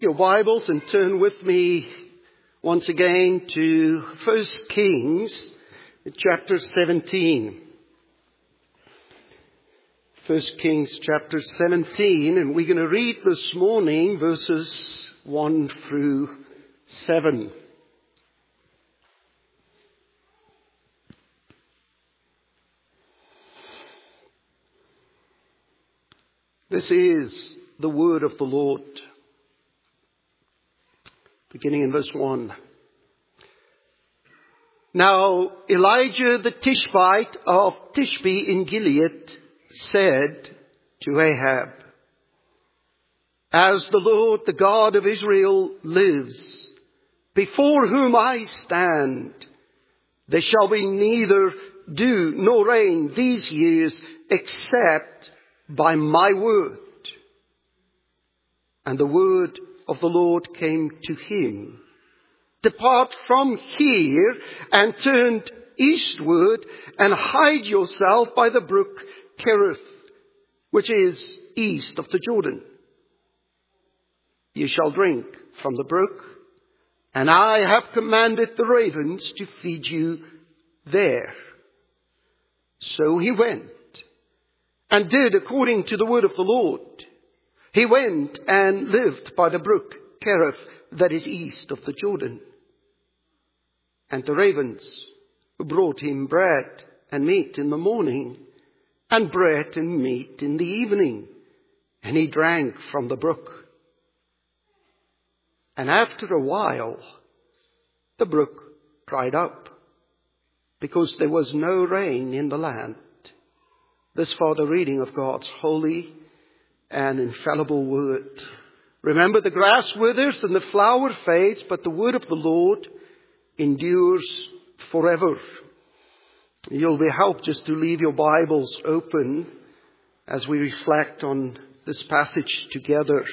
Your Bibles and turn with me once again to 1 Kings chapter 17. 1 Kings chapter 17, and we're going to read this morning verses 1 through 7. This is the word of the Lord. Beginning in verse 1. Now Elijah the Tishbite of Tishbe in Gilead said to Ahab, "As the Lord, the God of Israel, lives, before whom I stand, there shall be neither dew nor rain these years except by my word." And the word of the Lord came to him, "Depart from here and turn eastward and hide yourself by the brook Cherith, which is east of the Jordan. You shall drink from the brook, and I have commanded the ravens to feed you there." So he went and did according to the word of the Lord. He went and lived by the brook Cherith that is east of the Jordan. And the ravens brought him bread and meat in the morning, and bread and meat in the evening, and he drank from the brook. And after a while, the brook dried up, because there was no rain in the land. This for the reading of God's holy and infallible word. Remember, the grass withers and the flower fades, but the word of the Lord endures forever. You'll be helped just to leave your Bibles open as we reflect on this passage together.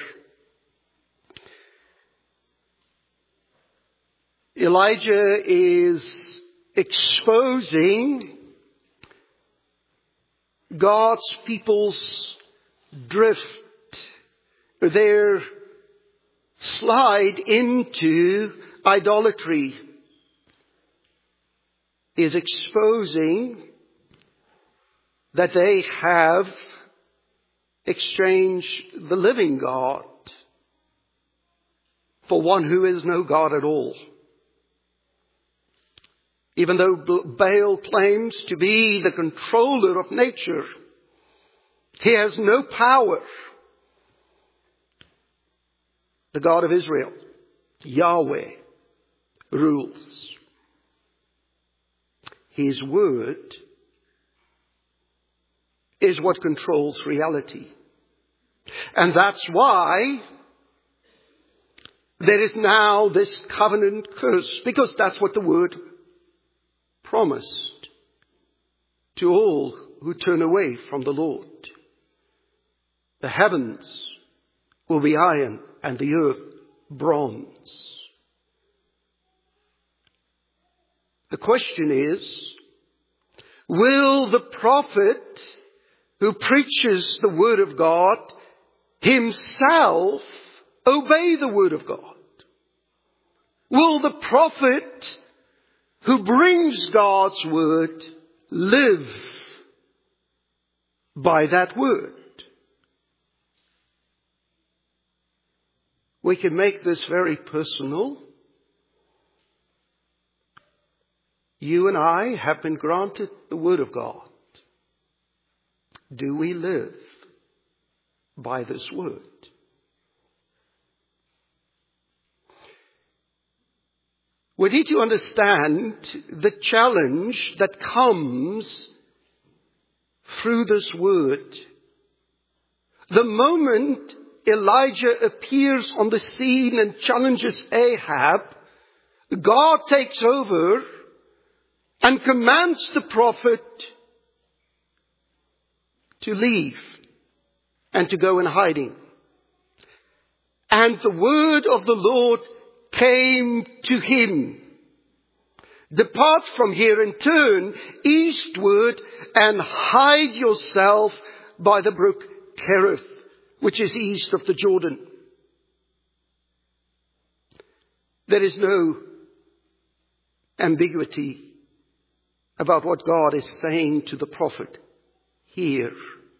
Elijah is exposing God's people's drift, their slide into idolatry. He is exposing that they have exchanged the living God for one who is no God at all. Even though Baal claims to be the controller of nature, he has no power. The God of Israel, Yahweh, rules. His word is what controls reality. And that's why there is now this covenant curse, because that's what the word promised to all who turn away from the Lord. The heavens will be iron and the earth bronze. The question is, will the prophet who preaches the word of God himself obey the word of God? Will the prophet who brings God's word live by that word? We can make this very personal. You and I have been granted the word of God. Do we live by this word? We need to understand the challenge that comes through this word. The moment Elijah appears on the scene and challenges Ahab, God takes over and commands the prophet to leave and to go in hiding. And the word of the Lord came to him. "Depart from here and turn eastward and hide yourself by the brook Cherith, which is east of the Jordan." There is no ambiguity about what God is saying to the prophet here.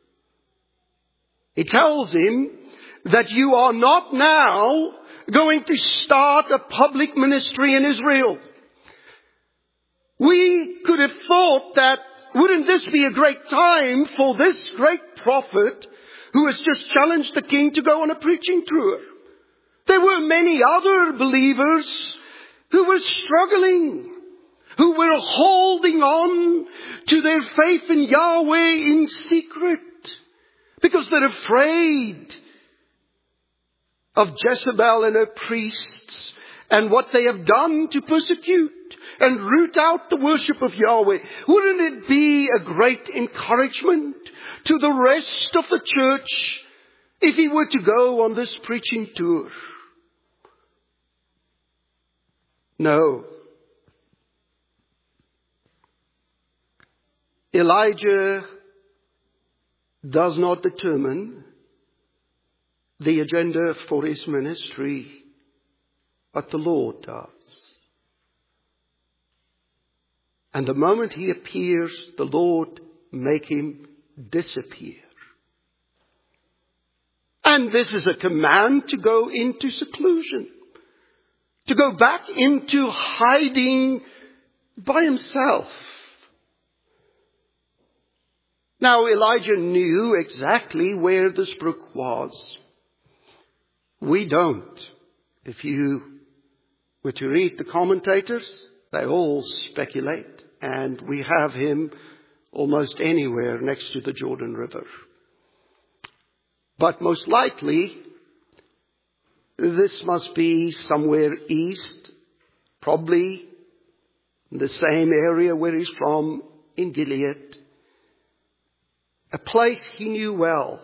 He tells him that you are not now going to start a public ministry in Israel. We could have thought that, wouldn't this be a great time for this great prophet who has just challenged the king to go on a preaching tour? There were many other believers who were struggling, who were holding on to their faith in Yahweh in secret because they're afraid of Jezebel and her priests and what they have done to persecute and root out the worship of Yahweh. Wouldn't it be a great encouragement to the rest of the church if he were to go on this preaching tour? No. Elijah does not determine the agenda for his ministry, but the Lord does. And the moment he appears, the Lord make him disappear. And this is a command to go into seclusion, to go back into hiding by himself. Now Elijah knew exactly where this brook was. We don't. If you were to read the commentators, they all speculate, and we have him almost anywhere next to the Jordan River. But most likely, this must be somewhere east, probably in the same area where he's from, in Gilead. A place he knew well.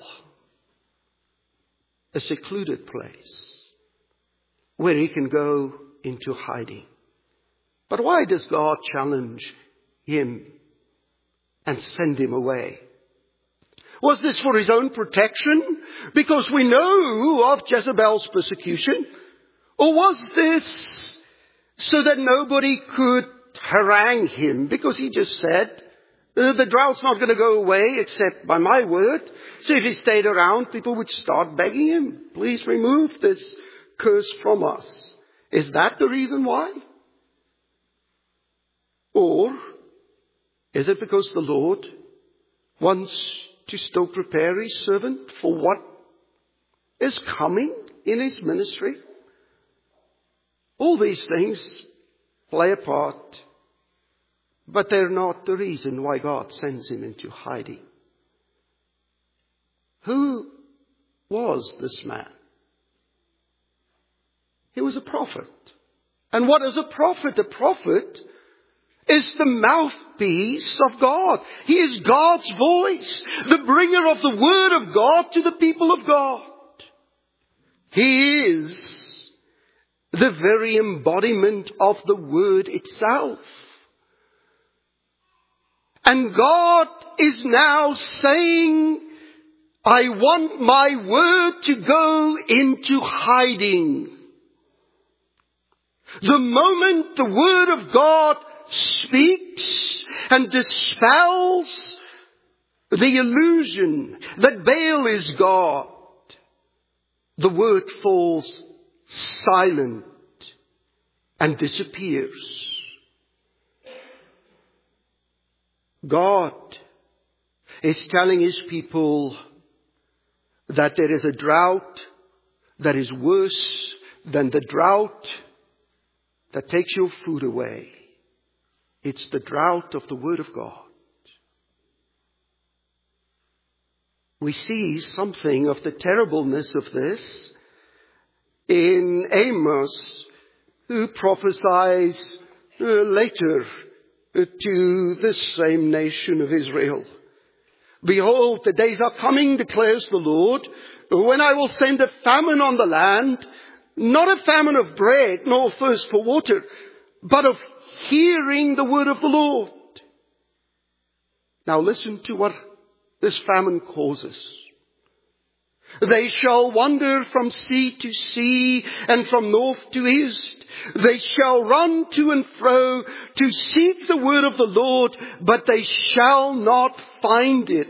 A secluded place where he can go into hiding. But why does God challenge him and send him away? Was this for his own protection? Because we know of Jezebel's persecution? Or was this so that nobody could harangue him? Because he just said, the drought's not going to go away except by my word. So if he stayed around, people would start begging him, please remove this curse from us. Is that the reason why? Or is it because the Lord wants to still prepare his servant for what is coming in his ministry? All these things play a part, but they're not the reason why God sends him into hiding. Who was this man? He was a prophet. And what is a prophet? A prophet is the mouthpiece of God. He is God's voice, the bringer of the word of God to the people of God. He is the very embodiment of the word itself. And God is now saying, I want my word to go into hiding. The moment the word of God speaks and dispels the illusion that Baal is God, the word falls silent and disappears. God is telling his people that there is a drought that is worse than the drought that takes your food away. It's the drought of the Word of God. We see something of the terribleness of this in Amos, who prophesies later to this same nation of Israel. Behold, the days are coming, declares the Lord, when I will send a famine on the land, not a famine of bread, nor thirst for water, but of hearing the word of the Lord. Now listen to what this famine causes. They shall wander from sea to sea and from north to east. They shall run to and fro to seek the word of the Lord, but they shall not find it.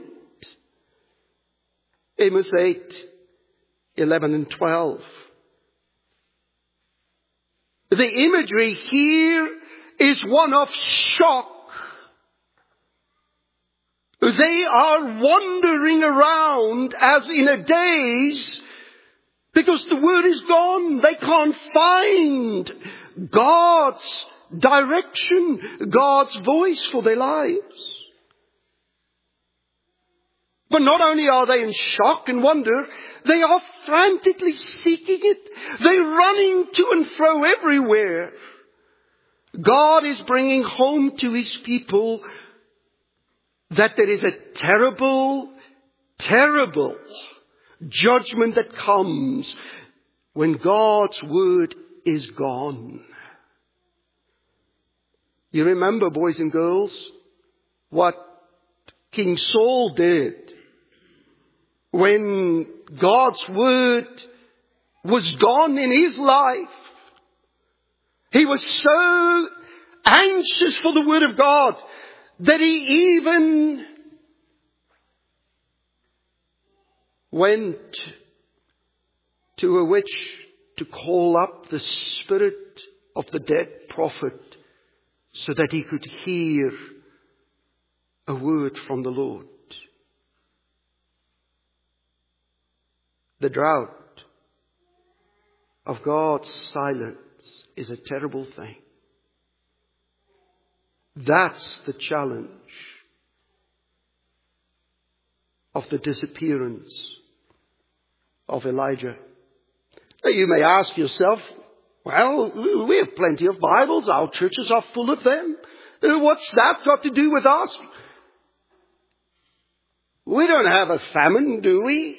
Amos 8:11 and 12. The imagery here is one of shock. They are wandering around as in a daze because the word is gone. They can't find God's direction, God's voice for their lives. But not only are they in shock and wonder, they are frantically seeking it. They're running to and fro everywhere. God is bringing home to His people that there is a terrible, terrible judgment that comes when God's word is gone. You remember, boys and girls, what King Saul did when God's word was gone in his life. He was so anxious for the word of God that he even went to a witch to call up the spirit of the dead prophet so that he could hear a word from the Lord. The drought of God's silence is a terrible thing. That's the challenge of the disappearance of Elijah. Now you may ask yourself, well, we have plenty of Bibles. Our churches are full of them. What's that got to do with us? We don't have a famine, do we?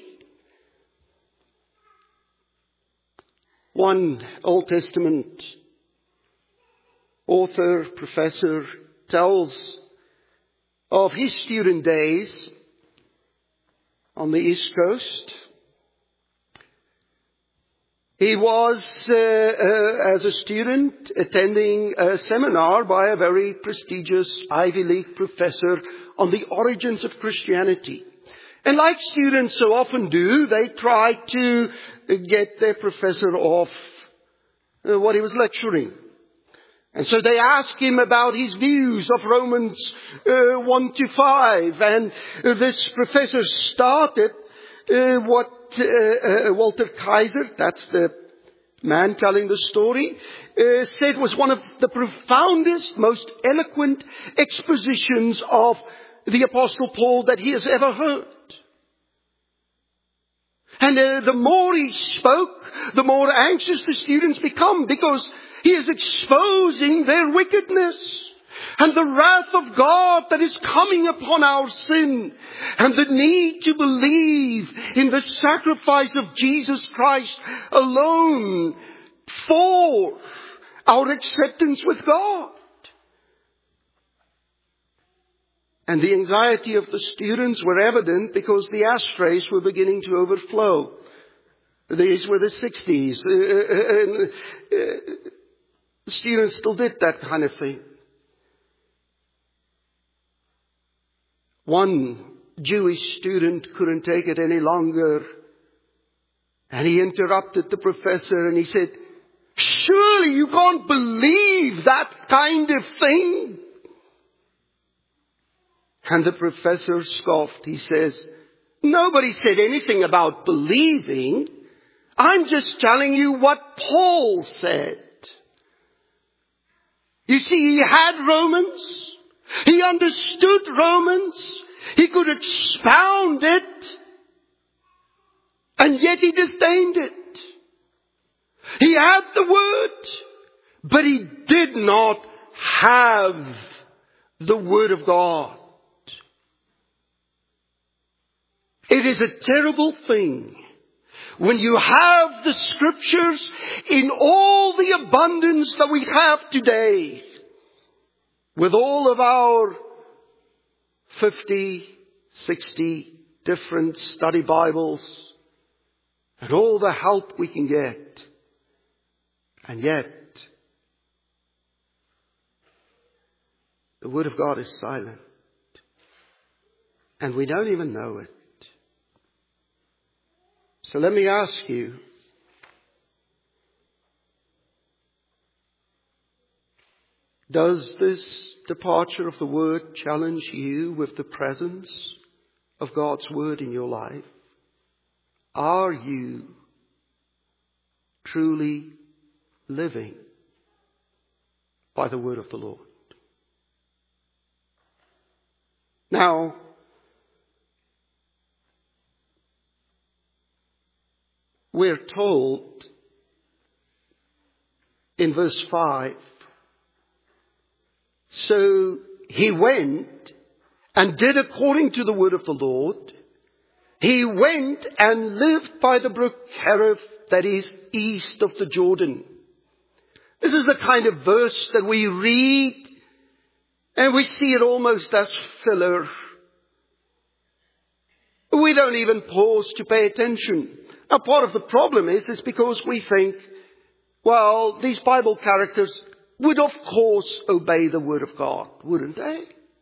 One Old Testament author, professor, tells of his student days on the East Coast. He was, as a student, attending a seminar by a very prestigious Ivy League professor on the origins of Christianity. And like students so often do, they tried to get their professor off what he was lecturing. And so they asked him about his views of Romans 1 to 5. And this professor started what Walter Kaiser, that's the man telling the story, said was one of the profoundest, most eloquent expositions of the Apostle Paul that he has ever heard. And the more he spoke, the more anxious the students become, because he is exposing their wickedness and the wrath of God that is coming upon our sin, and the need to believe in the sacrifice of Jesus Christ alone for our acceptance with God. And the anxiety of the students were evident because the ashtrays were beginning to overflow. These were the 60s. The students still did that kind of thing. One Jewish student couldn't take it any longer, and he interrupted the professor and he said, "Surely you can't believe that kind of thing." And the professor scoffed. He says, "Nobody said anything about believing. I'm just telling you what Paul said." You see, he had Romans. He understood Romans. He could expound it. And yet he disdained it. He had the word, but he did not have the word of God. It is a terrible thing when you have the scriptures in all the abundance that we have today, with all of our 50, 60 different study Bibles and all the help we can get. And yet The Word of God is silent. And we don't even know it. So let me ask you, does this departure of the Word challenge you with the presence of God's Word in your life? Are you truly living by the Word of the Lord? Now, we're told in verse 5, so he went and did according to the word of the Lord. He went and lived by the brook Cherith, that is east of the Jordan. This is the kind of verse that we read and we see it almost as filler. We don't even pause to pay attention. Now, part of the problem is because we think, well, these Bible characters would of course obey the Word of God, wouldn't they?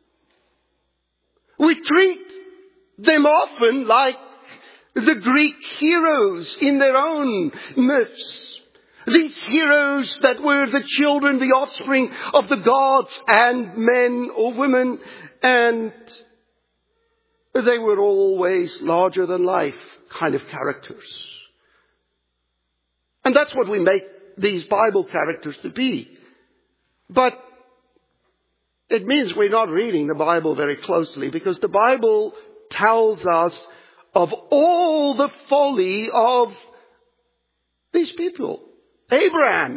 We treat them often like the Greek heroes in their own myths. These heroes that were the children, the offspring of the gods and men or women, and they were always larger than life kind of characters. And that's what we make these Bible characters to be. But it means we're not reading the Bible very closely, because the Bible tells us of all the folly of these people. Abraham,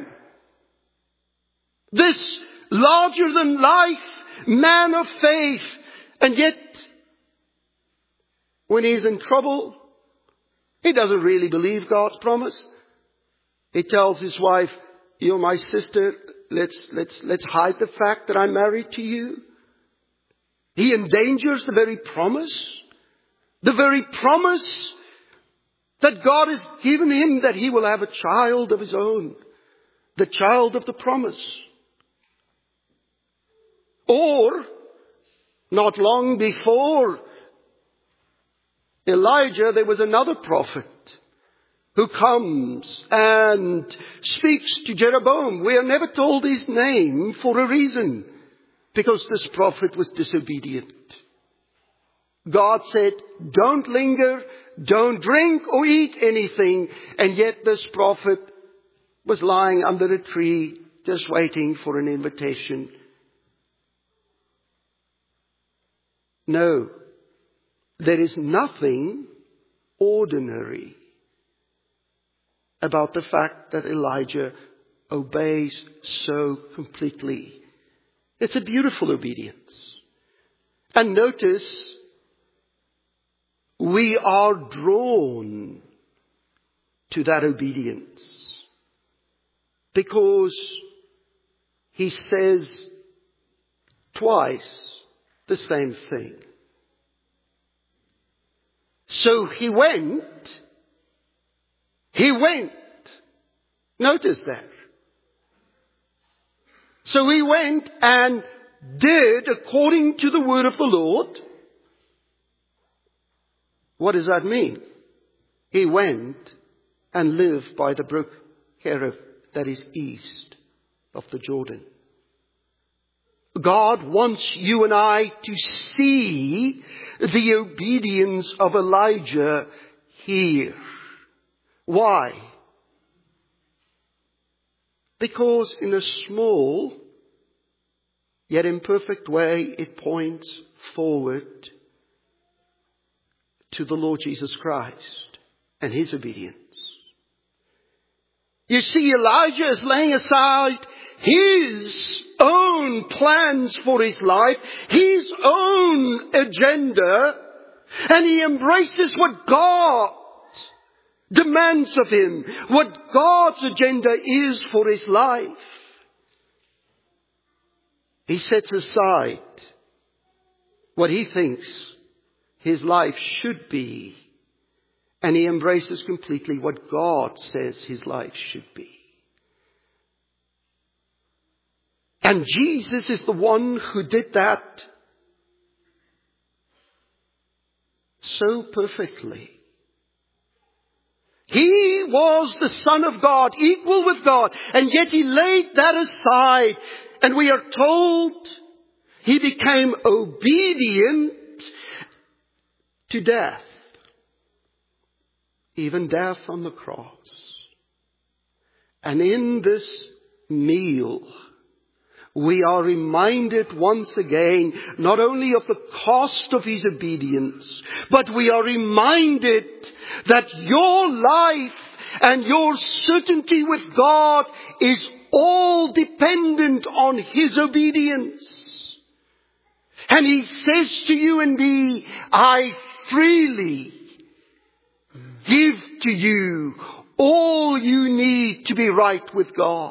this larger than life man of faith, and yet when he's in trouble, he doesn't really believe God's promise. He tells his wife, "You're my sister. Let's hide the fact that I'm married to you." He endangers the very promise that God has given him, that he will have a child of his own, the child of the promise. Or, not long before Elijah, there was another prophet who comes and speaks to Jeroboam. We are never told his name for a reason, because this prophet was disobedient. God said, don't linger, don't drink or eat anything. And yet this prophet was lying under a tree, just waiting for an invitation. No, there is nothing ordinary about the fact that Elijah obeys so completely. It's a beautiful obedience. And notice, we are drawn to that obedience because he says twice the same thing. So he went. Notice that. So he went and did according to the word of the Lord. What does that mean? He went and lived by the brook Cherith, that is east of the Jordan. God wants you and I to see the obedience of Elijah here. Why? Because in a small yet imperfect way, it points forward to the Lord Jesus Christ and his obedience. You see, Elijah is laying aside his own plans for his life, his own agenda, and he embraces what God demands of him, what God's agenda is for his life. He sets aside what he thinks his life should be, and he embraces completely what God says his life should be. And Jesus is the one who did that so perfectly. He was the Son of God, equal with God, and yet He laid that aside. And we are told He became obedient to death, even death on the cross. And in this meal, we are reminded once again, not only of the cost of His obedience, but we are reminded that your life and your certainty with God is all dependent on His obedience. And He says to you and me, I freely give to you all you need to be right with God.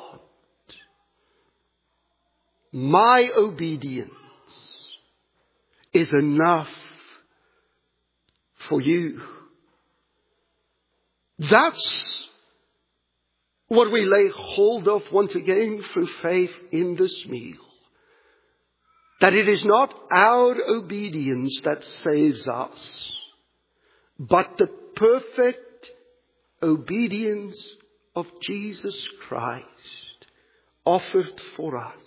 My obedience is enough for you. That's what we lay hold of once again through faith in this meal. That it is not our obedience that saves us, but the perfect obedience of Jesus Christ offered for us.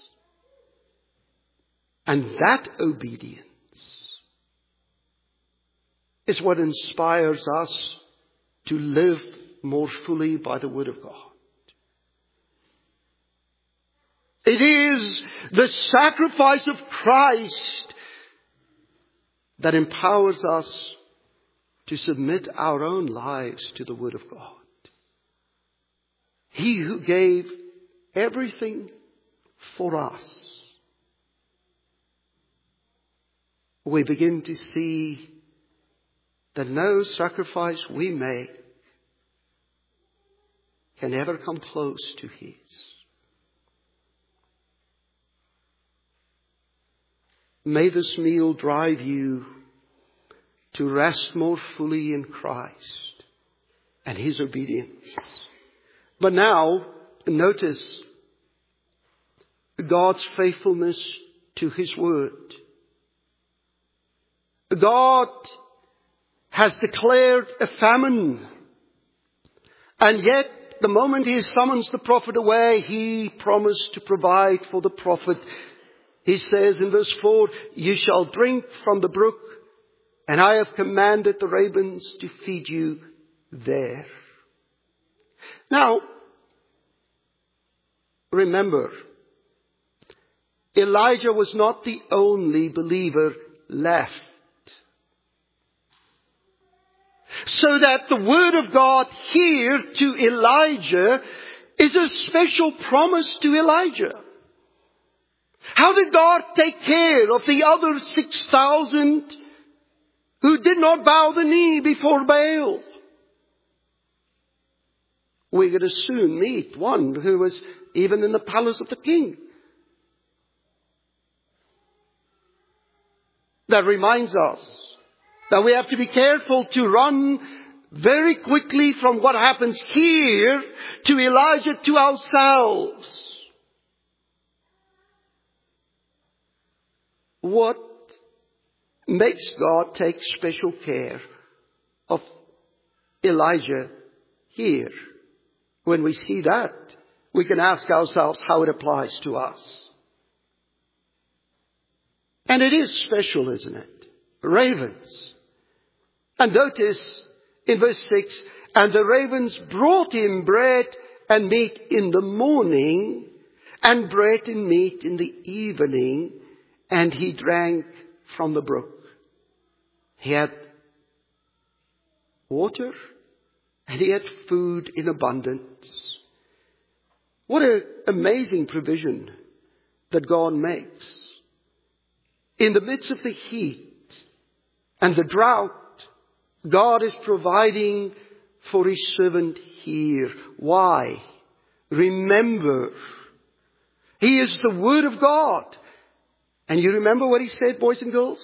And that obedience is what inspires us to live more fully by the Word of God. It is the sacrifice of Christ that empowers us to submit our own lives to the Word of God. He who gave everything for us. We begin to see that no sacrifice we make can ever come close to His. May this meal drive you to rest more fully in Christ and His obedience. But now, notice God's faithfulness to His Word. God has declared a famine. And yet, the moment He summons the prophet away, He promised to provide for the prophet. He says in verse 4, you shall drink from the brook, and I have commanded the ravens to feed you there. Now, remember, Elijah was not the only believer left. So that the word of God here to Elijah is a special promise to Elijah. How did God take care of the other 6,000 who did not bow the knee before Baal? We're going to soon meet one who was even in the palace of the king. That reminds us that we have to be careful to run very quickly from what happens here to Elijah to ourselves. What makes God take special care of Elijah here? When we see that, we can ask ourselves how it applies to us. And it is special, isn't it? Ravens. And notice in verse 6, and the ravens brought him bread and meat in the morning, and bread and meat in the evening, and he drank from the brook. He had water, and he had food in abundance. What an amazing provision that God makes. In the midst of the heat and the drought, God is providing for His servant here. Why? Remember, He is the Word of God. And you remember what He said, boys and girls?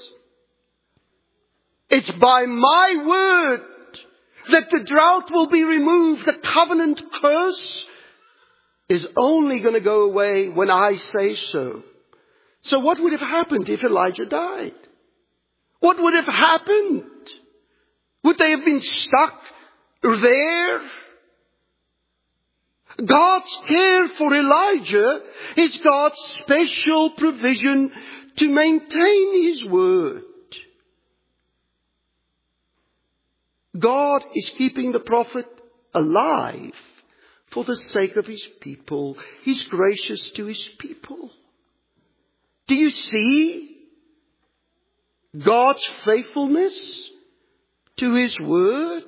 It's by my word that the drought will be removed, the covenant curse is only going to go away when I say so. So what would have happened if Elijah died? What would have happened? Would they have been stuck there? God's care for Elijah is God's special provision to maintain His word. God is keeping the prophet alive for the sake of His people. He's gracious to His people. Do you see God's faithfulness to His word?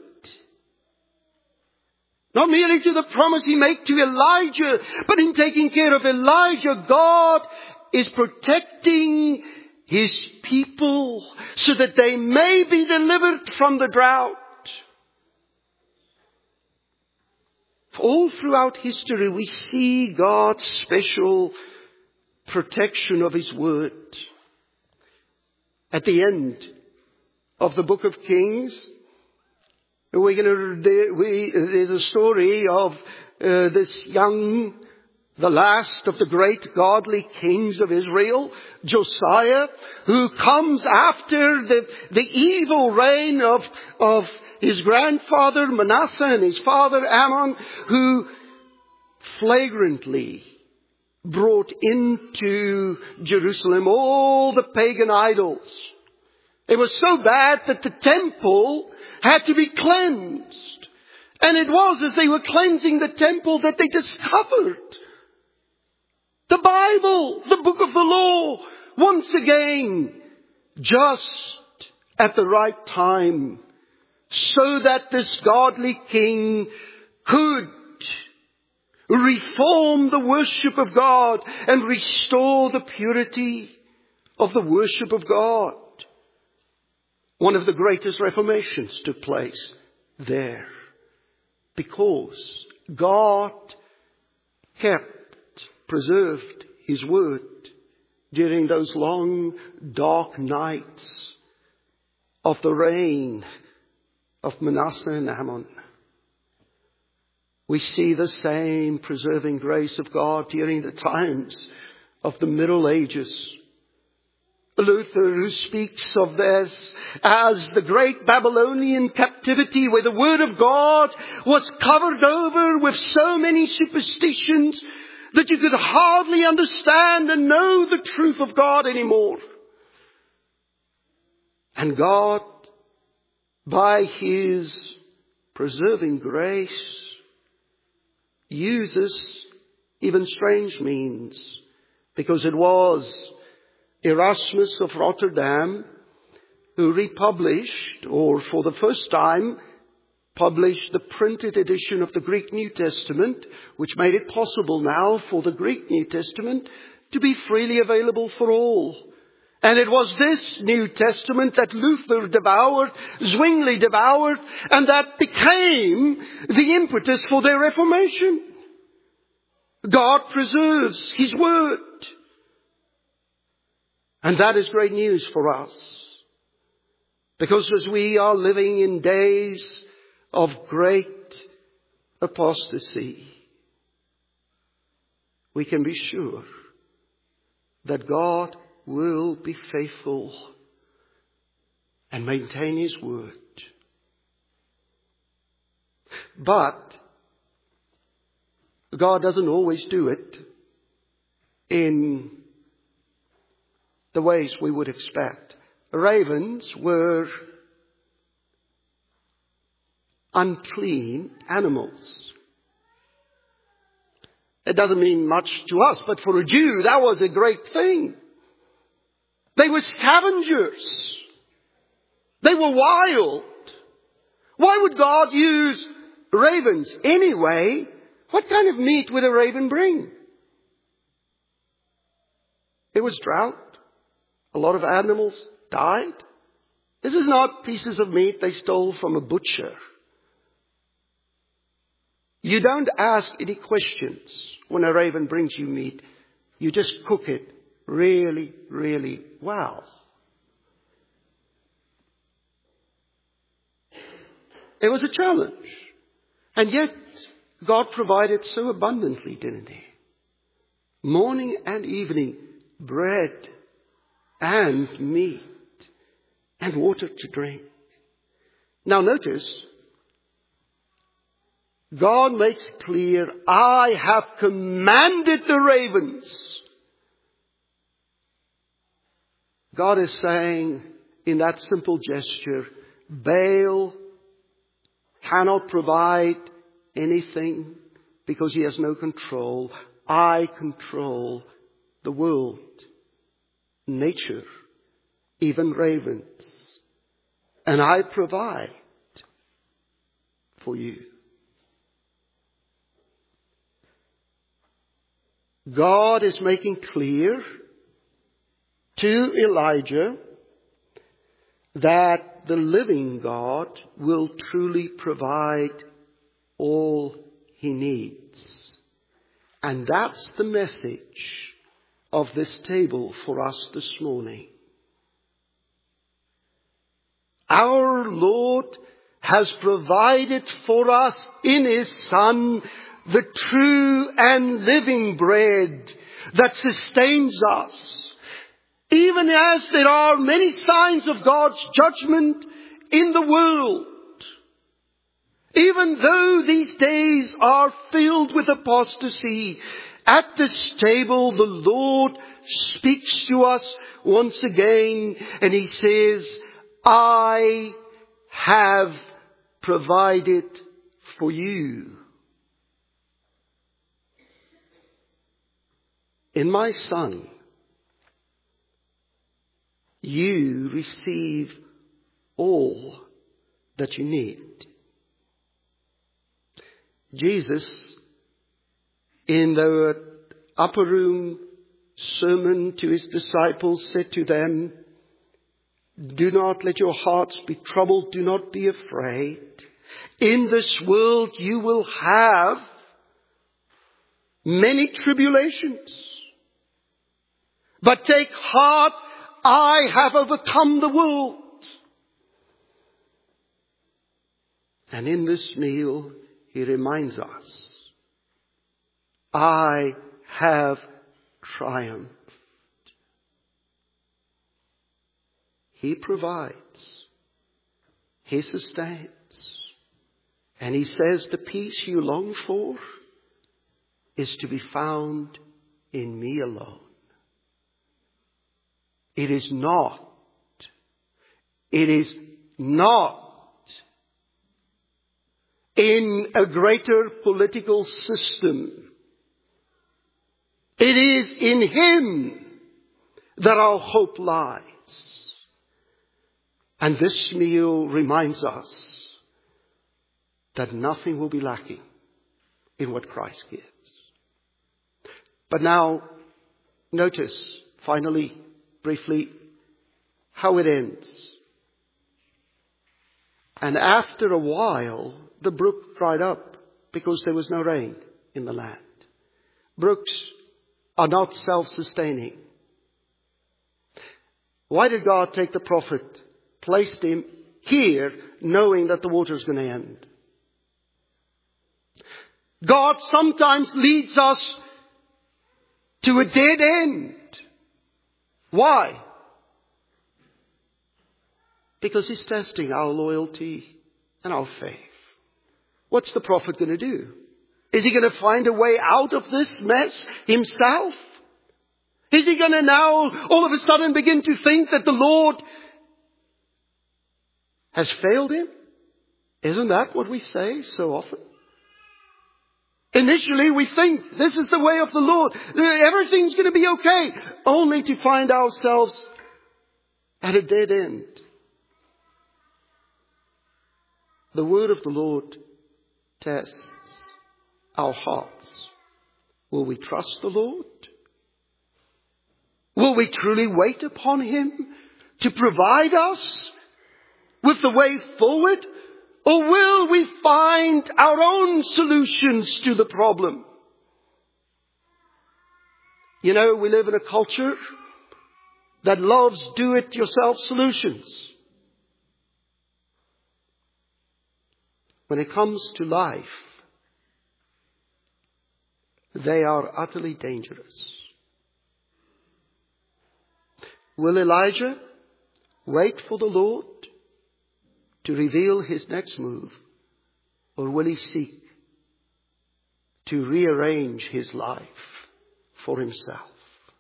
Not merely to the promise He made to Elijah, but in taking care of Elijah, God is protecting His people so that they may be delivered from the drought. All throughout history we see God's special protection of His word. At the end of the book of Kings, there's a story of this young, the last of the great godly kings of Israel, Josiah, who comes after the evil reign of his grandfather Manasseh and his father Ammon, who flagrantly brought into Jerusalem all the pagan idols. It was so bad that the temple had to be cleansed. And it was as they were cleansing the temple that they discovered the Bible, the book of the law, once again, just at the right time, so that this godly king could reform the worship of God and restore the purity of the worship of God. One of the greatest reformations took place there because God preserved His word during those long, dark nights of the reign of Manasseh and Ammon. We see the same preserving grace of God during the times of the Middle Ages. Luther, who speaks of this as the great Babylonian captivity, where the word of God was covered over with so many superstitions that you could hardly understand and know the truth of God anymore. And God, by His preserving grace, uses even strange means, because it was Erasmus of Rotterdam who republished, or for the first time published, the printed edition of the Greek New Testament, which made it possible now for the Greek New Testament to be freely available for all. And it was this New Testament that Luther devoured, Zwingli devoured, and that became the impetus for their Reformation. God preserves His word. And that is great news for us. Because as we are living in days of great apostasy, we can be sure that God will be faithful and maintain His word. But God doesn't always do it in the ways we would expect. Ravens were unclean animals. It doesn't mean much to us, but for a Jew, that was a great thing. They were scavengers. They were wild. Why would God use ravens anyway? What kind of meat would a raven bring? It was drought. A lot of animals died. This is not pieces of meat they stole from a butcher. You don't ask any questions when a raven brings you meat. You just cook it really, really well. It was a challenge. And yet, God provided so abundantly, didn't He? Morning and evening, bread and meat and water to drink. Now notice, God makes clear, I have commanded the ravens. God is saying in that simple gesture, Baal cannot provide anything because he has no control. I control the world, nature, even ravens. And I provide for you. God is making clear to Elijah that the living God will truly provide all he needs. And that's the message of this table for us this morning. Our Lord has provided for us in His Son the true and living bread that sustains us. Even as there are many signs of God's judgment in the world, even though these days are filled with apostasy, at this table the Lord speaks to us once again and He says, I have provided for you. In my Son, you receive all that you need. Jesus, in the upper room sermon to His disciples, said to them, do not let your hearts be troubled. Do not be afraid. In this world you will have many tribulations. But take heart, I have overcome the world. And in this meal, He reminds us, I have triumphed. He provides. He sustains. And He says the peace you long for is to be found in me alone. It is not in a greater political system. It is in Him that our hope lies. And this meal reminds us that nothing will be lacking in what Christ gives. But now, notice, finally, briefly, how it ends. And after a while, the brook dried up because there was no rain in the land. Brooks are not self-sustaining. Why did God take the prophet, placed him here, knowing that the water is going to end? God sometimes leads us to a dead end. Why? Because He's testing our loyalty and our faith. What's the prophet going to do? Is he going to find a way out of this mess himself? Is he going to now all of a sudden begin to think that the Lord has failed him? Isn't that what we say so often? Initially we think this is the way of the Lord. Everything's going to be okay. Only to find ourselves at a dead end. The word of the Lord tests our hearts. Will we trust the Lord? Will we truly wait upon Him to provide us with the way forward? Or will we find our own solutions to the problem? You know, we live in a culture that loves do-it-yourself solutions. When it comes to life, They are utterly dangerous. Will Elijah wait for the Lord to reveal his next move? Or will he seek to rearrange his life for himself?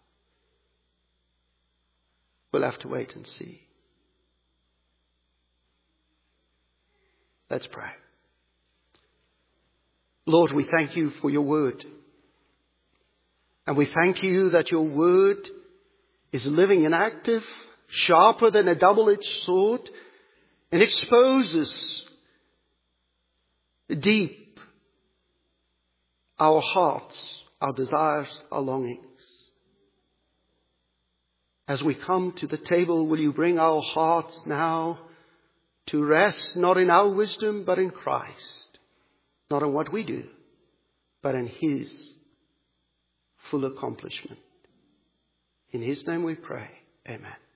We'll have to wait and see. Let's pray. Lord, we thank you for your word. And we thank you that your word is living and active, sharper than a double-edged sword, and exposes deep our hearts, our desires, our longings. As we come to the table, will you bring our hearts now to rest not in our wisdom, but in Christ. Not in what we do, but in his full accomplishment. In his name we pray. Amen.